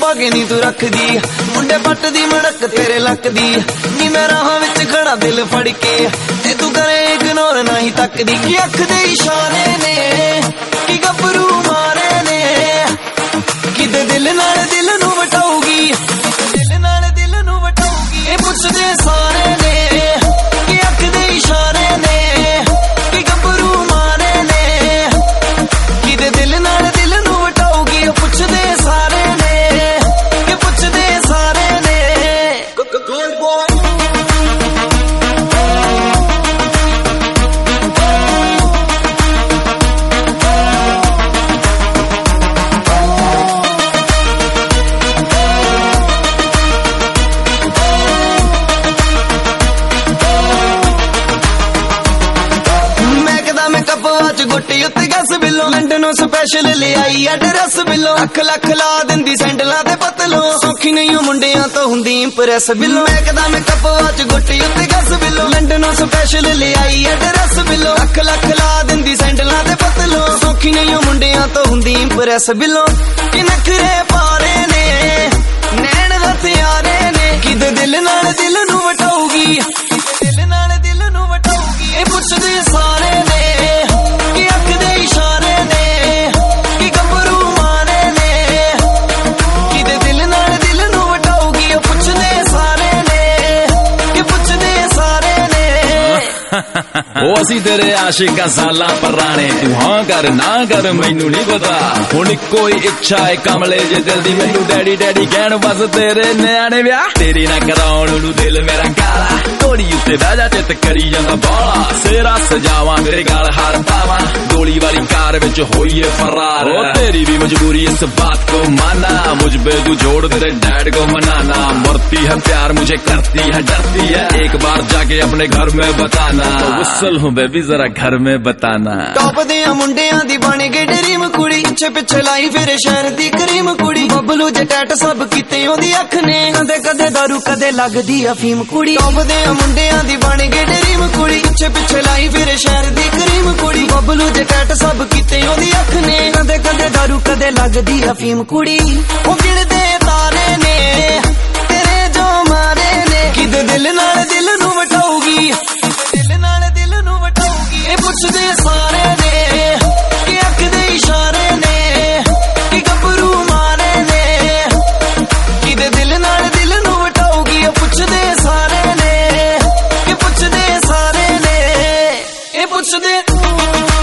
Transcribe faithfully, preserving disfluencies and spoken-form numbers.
ਪਾ ਕੇ ਨੀ ਤੂੰ ਰੱਖਦੀ ਮੁੰਡੇ ਪੱਟ ਦੀ ਮੜਕ ਤੇਰੇ ਲੱਕਦੀ ਨੀ ਮੈਂ ਰਾਹਾਂ ਵਿੱਚ ਖੜਾ ਦਿਲ ਫੜ ਕੇ ਤੇ ਤੂੰ ਕਰੇ ਇਗਨੋਰ ਨਹੀਂ ਤੱਕਦੀ ਕੀ ਅੱਖ ਦੇ ਇਸ਼ਾਰੇ ਨੇ ਕੀ ਗੱਭਰੂ ਮਾਰੇ ਨੇ ਕਿਤੇ ਦਿਲ ਨਾਲ ਦਿਲ ਨੂੰ ਵਟਾਉਗੀ ਦਿਲ ਨਾਲ ਦਿਲ ਨੂੰ ਵਟਾਉਗੀ ਇਹ ਪੁੱਛਦੇ ਸਾਰੇ ਨੇ ਕੀ ਅੱਖ ਦੇ ਇਸ਼ਾਰੇ ਨੇ ਕੀ ਗੱਭਰੂ ਮਾਰੇ ਨੇ ਕਿਤੇ ਦਿਲ ਨਾਲ ਦਿਲ ਨੂੰ ਵਟਾਉਗੀ ਉਹ ਪੁੱਛਦੇ ਸਾਰੇ ਨੇ ਕਿ ਪੁੱਛਦੇ ਸਾਰੇ ਨੇ good boy ਗੁੱਟੀ ਉੱਤੇ ਗਸ ਬਿੱਲੋ ਲੰਡਨੋਂ ਸਪੈਸ਼ਲ ਲਿਆਈ ਐਡਰੈਸ ਬਿੱਲੋ ਅੱਖ ਲੱਖ ਲਾ ਦਿੰਦੀ ਸੈਂਡਲਾਂ ਤੇ ਪਤਲੋ ਸੌਖੀ ਨਹੀਂ ਉਹ ਮੁੰਡਿਆਂ ਤੋਂ ਹੁੰਦੀ ਇੰਪ੍ਰੈਸ ਬਿੱਲੋ ਮੈਂ ਕਦਾਂ ਮੈਂ ਕੱਪਾਂ ਚ ਗੁੱਟੀ ਉੱਤੇ ਗਸ ਬਿੱਲੋ ਲੰਡਨੋਂ ਸਪੈਸ਼ਲ ਲਿਆਈ ਐਡਰੈਸ ਬਿੱਲੋ ਅੱਖ ਲੱਖ ਲਾ ਦਿੰਦੀ ਸੈਂਡਲਾਂ ਤੇ ਪਤਲੋ ਸੌਖੀ ਨਹੀਂ ਉਹ ਮੁੰਡਿਆਂ ਤੋਂ ਹੁੰਦੀ ਇੰਪ੍ਰੈਸ ਬਿੱਲੋ ਕਿ ਨਖਰੇ ਪਾਰੇ ਨੇ ਨੈਣ ਹਥਿਆਰੇ ਨੇ ਕਿਤੇ ਦਿਲ ਨਾਲ ਦਿਲ ਨੂੰ ਵਟਾਉਗੀ ਦਿਲ ਨਾਲ ਦਿਲ ਨੂੰ ਵਟਾਉਗੀ ਇਹ ਪੁੱਛਦੇ ਸਾਰੇ ਨੇ ਉਹ ਅਸੀਂ ਤੇਰੇ ਆਸ਼ਿਕਾਂ ਸਾਲਾਂ ਪੁਰਾਣੇ ਤੂੰ ਹਾਂ ਕਰ ਨਾ ਕਰ ਮੈਨੂੰ ਨਹੀਂ ਪਤਾ ਹੁਣ ਕੋਈ ਇੱਛਾ ਏ ਕਮਲੇ ਜੇ ਦਿਲ ਦੀ ਮੈਨੂੰ ਡੈਡੀ ਡੈਡੀ ਕਹਿਣ ਬਸ ਤੇਰੇ ਨਿਆਣੇ ਵਿਆਹ ਤੇਰੇ ਨਾਲ ਕਰਾਉਣ ਨੂੰ ਦਿਲ ਮੇਰਾ ਕਾਲਾ ਢੋਲੀ ਉੱਤੇ ਬਹਿ ਜਾ ਚਿੱਤ ਕਰੀ ਜਾਂਦਾ ਬਾਲਾ ਸਿਰਾ ਸਜਾਵਾਂ ਮੇਰੇ ਗਾਲ ਹਾਰ ਪਾਵਾਂ ਗੋਲੀ ਵਾਲੀ ਕਾਰ ਵਿੱਚ ਹੋਈਏ ਫਰਾਰ ਉਹ ਤੇਰੀ ਵੀ ਮਜਬੂਰੀ ਇਸ ਬਾਤ को माना मुझ पे तू जोड़ तेरे डैड को मनाना मरती है प्यार मुझे करती है डरती है एक बार जाके अपने घर में बताना गुस्सल हूँ बेबी जरा घर में बताना टॉप दिया मुंडियां दी बन गई ड्रीम कुड़ी पिछे पिछे लाई फिर शहर दी करीम कुड़ी बबलू जे टैट सब कीते ओदी अख ने कदे कदे दारू कदे लगदी अफीम कुड़ी टॉप दिया मुंडियां दी बन गई ड्रीम कुड़ी पिछे पिछे लाई फिर शहर दी करीम कुड़ी बबलू जे टैट सब कीते ओदी अख ने कदे कदे दारू कदे लगदी अफीम कुड़ी ओ गिणदे तारे ने तेरे जो मारे ने किदे दिल नाल दिल नू वटाऊगी दिल नाल दिल नू वटाऊगी ए पुछदे सारे ने कि अख दे इशारे ने कि गबरू मारे ने किदे दिल नाल दिल नू वटाऊगी ए पुछदे सारे ने कि पुछदे सारे ने ए पुछदे